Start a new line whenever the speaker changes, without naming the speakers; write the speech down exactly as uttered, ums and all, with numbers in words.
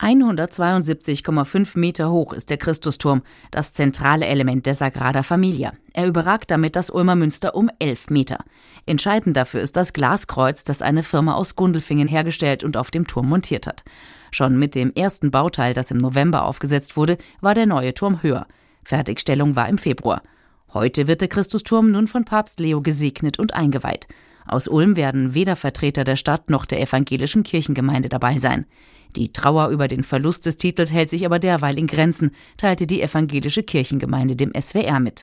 hundertzweiundsiebzig Komma fünf Meter hoch ist der Christusturm, das zentrale Element der Sagrada Familia. Er überragt damit das Ulmer Münster um elf Meter. Entscheidend dafür ist das Glaskreuz, das eine Firma aus Gundelfingen hergestellt und auf dem Turm montiert hat. Schon mit dem ersten Bauteil, das im November aufgesetzt wurde, war der neue Turm höher. Fertigstellung war im Februar. Heute wird der Christusturm nun von Papst Leo gesegnet und eingeweiht. Aus Ulm werden weder Vertreter der Stadt noch der evangelischen Kirchengemeinde dabei sein. Die Trauer über den Verlust des Titels hält sich aber derweil in Grenzen, teilte die evangelische Kirchengemeinde dem S W R mit.